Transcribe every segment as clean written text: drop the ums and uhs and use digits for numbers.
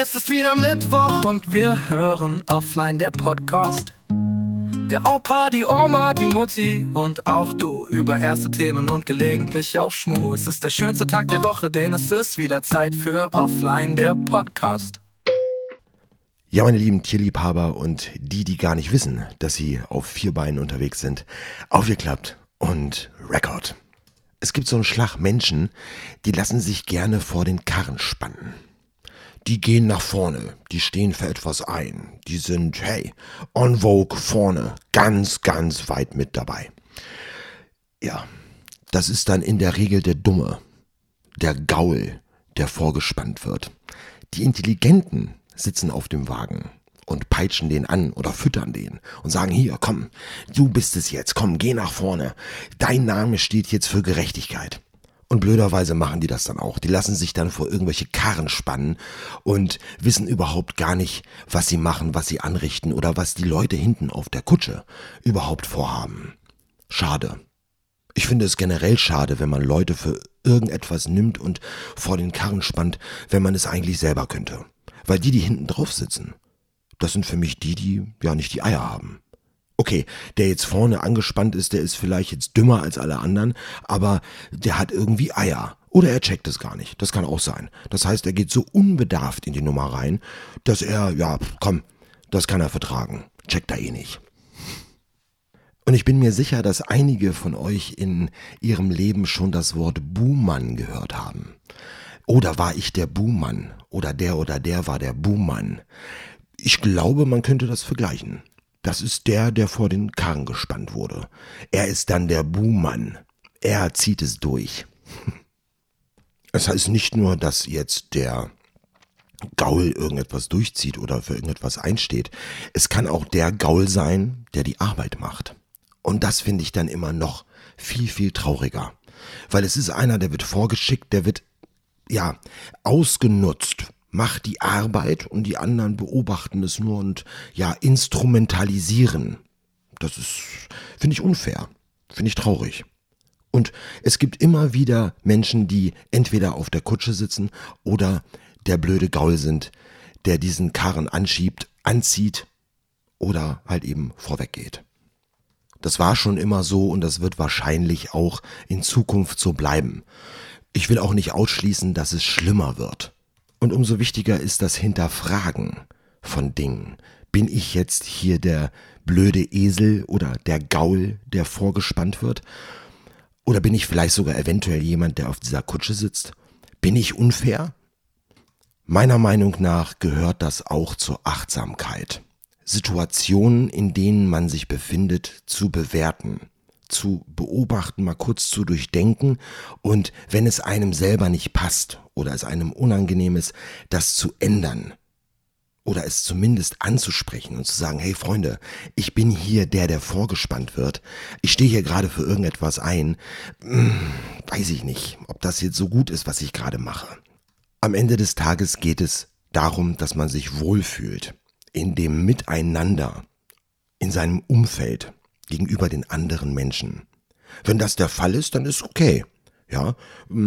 Es ist wieder Mittwoch und wir hören offline der Podcast. Der Opa, die Oma, die Mutti und auch du über erste Themen und gelegentlich auch Schmu. Es ist der schönste Tag der Woche, denn es ist wieder Zeit für offline der Podcast. Ja, meine lieben Tierliebhaber und die gar nicht wissen, dass sie auf 4 Beinen unterwegs sind, aufgeklappt und Rekord. Es gibt so einen Schlag Menschen, die lassen sich gerne vor den Karren spannen. Die gehen nach vorne, die stehen für etwas ein, die sind, hey, en vogue vorne, ganz, ganz weit mit dabei. Ja, das ist dann in der Regel der Dumme, der Gaul, der vorgespannt wird. Die Intelligenten sitzen auf dem Wagen und peitschen den an oder füttern den und sagen, hier, komm, du bist es jetzt, komm, geh nach vorne. Dein Name steht jetzt für Gerechtigkeit. Und blöderweise machen die das dann auch. Die lassen sich dann vor irgendwelche Karren spannen und wissen überhaupt gar nicht, was sie machen, was sie anrichten oder was die Leute hinten auf der Kutsche überhaupt vorhaben. Schade. Ich finde es generell schade, wenn man Leute für irgendetwas nimmt und vor den Karren spannt, wenn man es eigentlich selber könnte. Weil die hinten drauf sitzen, das sind für mich die ja nicht die Eier haben. Okay, der jetzt vorne angespannt ist, der ist vielleicht jetzt dümmer als alle anderen, aber der hat irgendwie Eier. Oder er checkt es gar nicht. Das kann auch sein. Das heißt, er geht so unbedarft in die Nummer rein, dass er, ja, komm, das kann er vertragen. Checkt er eh nicht. Und ich bin mir sicher, dass einige von euch in ihrem Leben schon das Wort Buhmann gehört haben. Oder war ich der Buhmann? Oder der war der Buhmann? Ich glaube, man könnte das vergleichen. Das ist der vor den Karren gespannt wurde. Er ist dann der Buhmann. Er zieht es durch. Es heißt nicht nur, dass jetzt der Gaul irgendetwas durchzieht oder für irgendetwas einsteht. Es kann auch der Gaul sein, der die Arbeit macht. Und das finde ich dann immer noch viel, viel trauriger. Weil es ist einer, der wird vorgeschickt, der wird, ja, ausgenutzt. Macht die Arbeit und die anderen beobachten es nur und ja, instrumentalisieren. Das ist, finde ich, unfair. Finde ich traurig. Und es gibt immer wieder Menschen, die entweder auf der Kutsche sitzen oder der blöde Gaul sind, der diesen Karren anschiebt, anzieht oder halt eben vorweg geht. Das war schon immer so und das wird wahrscheinlich auch in Zukunft so bleiben. Ich will auch nicht ausschließen, dass es schlimmer wird. Und umso wichtiger ist das Hinterfragen von Dingen. Bin ich jetzt hier der blöde Esel oder der Gaul, der vorgespannt wird? Oder bin ich vielleicht sogar eventuell jemand, der auf dieser Kutsche sitzt? Bin ich unfair? Meiner Meinung nach gehört das auch zur Achtsamkeit. Situationen, in denen man sich befindet, zu bewerten, zu beobachten, mal kurz zu durchdenken und wenn es einem selber nicht passt oder es einem unangenehm ist, das zu ändern oder es zumindest anzusprechen und zu sagen, hey Freunde, ich bin hier der vorgespannt wird, ich stehe hier gerade für irgendetwas ein, weiß ich nicht, ob das jetzt so gut ist, was ich gerade mache. Am Ende des Tages geht es darum, dass man sich wohlfühlt in dem Miteinander, in seinem Umfeld, gegenüber den anderen Menschen. Wenn das der Fall ist, dann ist okay. Ja,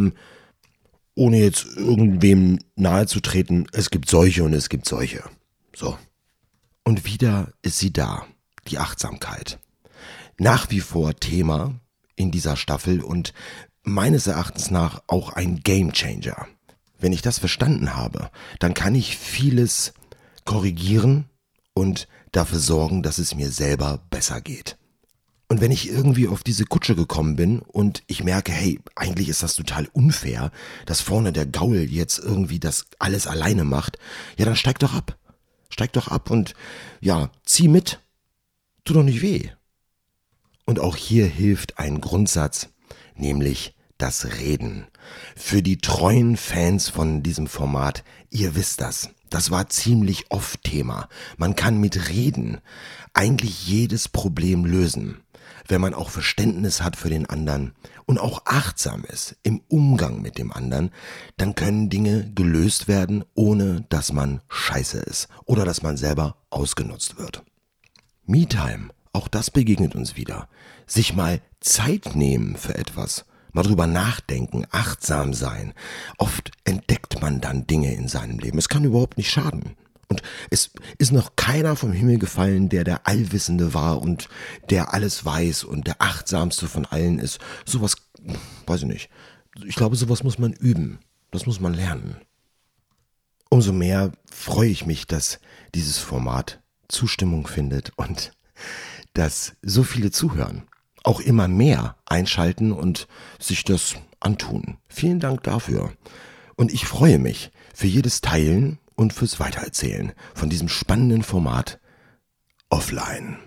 ohne jetzt irgendwem nahezutreten, es gibt solche und es gibt solche. So. Und wieder ist sie da, die Achtsamkeit. Nach wie vor Thema in dieser Staffel und meines Erachtens nach auch ein Gamechanger. Wenn ich das verstanden habe, dann kann ich vieles korrigieren und dafür sorgen, dass es mir selber besser geht. Und wenn ich irgendwie auf diese Kutsche gekommen bin und ich merke, hey, eigentlich ist das total unfair, dass vorne der Gaul jetzt irgendwie das alles alleine macht, ja, dann steig doch ab. Steig doch ab und ja, zieh mit. Tu doch nicht weh. Und auch hier hilft ein Grundsatz, nämlich das Reden. Für die treuen Fans von diesem Format, ihr wisst das. Das war ziemlich oft Thema. Man kann mit Reden eigentlich jedes Problem lösen, wenn man auch Verständnis hat für den anderen und auch achtsam ist im Umgang mit dem anderen, dann können Dinge gelöst werden, ohne dass man scheiße ist oder dass man selber ausgenutzt wird. Me-Time, auch das begegnet uns wieder. Sich mal Zeit nehmen für etwas mal drüber nachdenken, achtsam sein. Oft entdeckt man dann Dinge in seinem Leben. Es kann überhaupt nicht schaden. Und es ist noch keiner vom Himmel gefallen, der Allwissende war und der alles weiß und der Achtsamste von allen ist. Sowas, weiß ich nicht. Ich glaube, sowas muss man üben. Das muss man lernen. Umso mehr freue ich mich, dass dieses Format Zustimmung findet und dass so viele zuhören. Auch immer mehr einschalten und sich das antun. Vielen Dank dafür. Und ich freue mich für jedes Teilen und fürs Weitererzählen von diesem spannenden Format offline.